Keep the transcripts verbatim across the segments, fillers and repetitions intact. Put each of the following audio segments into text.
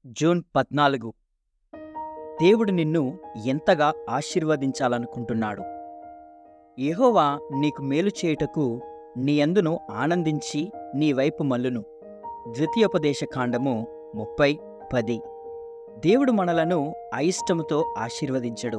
June పద్నాలుగు. దేవుడు నిన్ను ఎంతగా ఆశీర్వదించాలనుకుంటున్నాడు. యెహోవా నీకు మేలు చేయుటకు నీ యందును ఆనందించి నీ వైపు మల్లును. ద్వితీయోపదేశకాండము ముప్పై పది. దేవుడు మనలను అయిష్టముతో ఆశీర్వదించడు.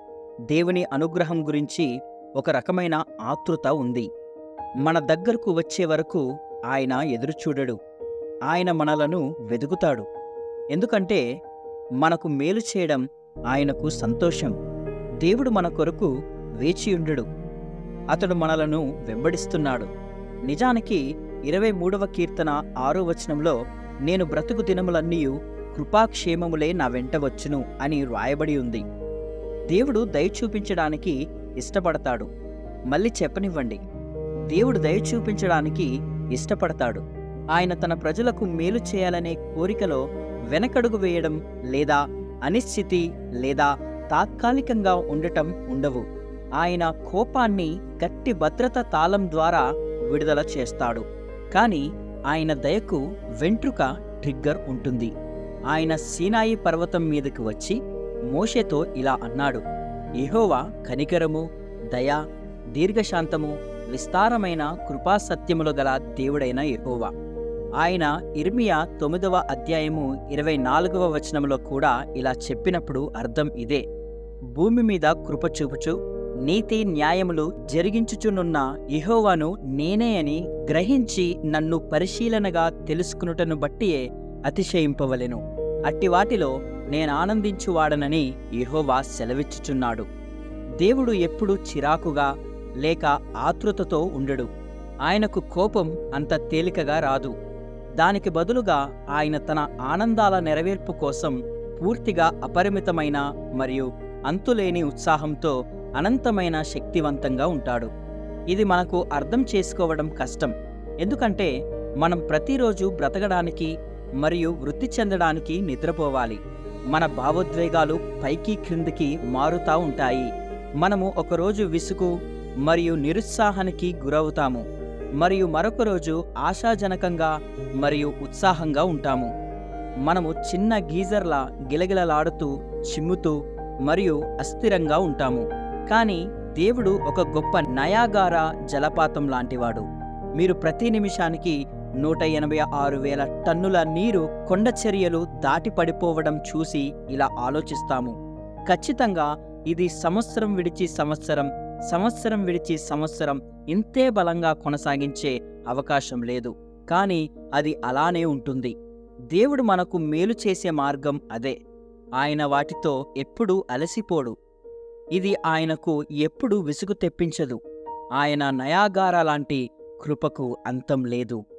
దేవుని అనుగ్రహం గురించి ఒక రకమైన ఆతృత ఉంది. మన దగ్గరకు వచ్చే వరకు ఆయన ఎదురుచూడడు. ఆయన మనలను వెదుకుతాడు. ఎందుకంటే మనకు మేలు చేయడం ఆయనకు సంతోషం. దేవుడు మన కొరకు వేచియుండడు. అతడు మనలను వెంబడిస్తున్నాడు. నిజానికి ఇరవై మూడవ కీర్తన ఆరో వచనంలో నేను బ్రతుకు దినములన్నీయు కృపాక్షేమములే నా వెంట వచ్చును అని వ్రాయబడి ఉంది. దేవుడు దయ చూపించడానికి ఇష్టపడతాడు. మళ్ళీ చెప్పనివ్వండి, దేవుడు దయ చూపించడానికి ఇష్టపడతాడు. ఆయన తన ప్రజలకు మేలు చేయాలనే కోరికలో వెనకడుగు వేయడం లేదా అనిశ్చితి లేదా తాత్కాలికంగా ఉండటం ఉండవు. ఆయన కోపాన్ని గట్టి భద్రత తాళం ద్వారా విడుదల చేస్తాడు. కానీ ఆయన దయకు వెంట్రుక ట్రిగ్గర్ ఉంటుంది. ఆయన సీనాయి పర్వతం మీదకి వచ్చి మోషేతో ఇలా అన్నాడు: యెహోవా కనికరము, దయ, దీర్ఘశాంతము, విస్తారమైన కృపాసత్యములు గల దేవుడైన యెహోవా. ఆయన ఇర్మియా తొమ్మిదవ అధ్యాయము ఇరవై నాలుగవ వచనంలో కూడా ఇలా చెప్పినప్పుడు అర్థం ఇదే. భూమి మీద కృప చూపుచు నీతి న్యాయములు జరిగించుచునున్న యెహోవాను నేనే అని గ్రహించి నన్ను పరిశీలనగా తెలుసుకునుటను బట్టియే అతిశయింపవలెను. అట్టి వాటిలో నేనానందించువాడనని యెహోవా సెలవిచ్చుచున్నాడు. దేవుడు ఎప్పుడూ చిరాకుగా లేక ఆతృతతో ఉండడు. ఆయనకు కోపం అంత తేలికగా రాదు. దానికి బదులుగా ఆయన తన ఆనందాల నెరవేర్పు కోసం పూర్తిగా అపరిమితమైన మరియు అంతులేని ఉత్సాహంతో అనంతమైన శక్తివంతంగా ఉంటాడు. ఇది మనకు అర్థం చేసుకోవడం కష్టం. ఎందుకంటే మనం ప్రతిరోజు బ్రతకడానికి మరియు వృద్ధి చెందడానికి నిద్రపోవాలి. మన భావోద్వేగాలు పైకి క్రిందికి మారుతా ఉంటాయి. మనము ఒకరోజు విసుగు మరియు నిరుత్సాహానికి గురవుతాము మరియు మరొక రోజు ఆశాజనకంగా మరియు ఉత్సాహంగా ఉంటాము. మనము చిన్న గీజర్లా గిలగిలలాడుతూ చిమ్ముతూ మరియు అస్థిరంగా ఉంటాము. కానీ దేవుడు ఒక గొప్ప నయాగారా జలపాతం లాంటివాడు. మీరు ప్రతి నిమిషానికి నూట ఎనభై ఆరు వేల టన్నుల నీరు కొండ చర్యలు దాటి పడిపోవడం చూసి ఇలా ఆలోచిస్తాము: ఖచ్చితంగా ఇది సంవత్సరం విడిచి సంవత్సరం సంవత్సరం విడిచి సంవత్సరం ఇంతే బలంగా కొనసాగించే అవకాశం లేదు. కానీ అది అలానే ఉంటుంది. దేవుడు మనకు మేలు చేసే మార్గం అదే. ఆయన వాటితో ఎప్పుడూ అలసిపోడు. ఇది ఆయనకు ఎప్పుడూ విసుగు తెప్పించదు. ఆయన నయాగారా లాంటి కృపకు అంతం లేదు.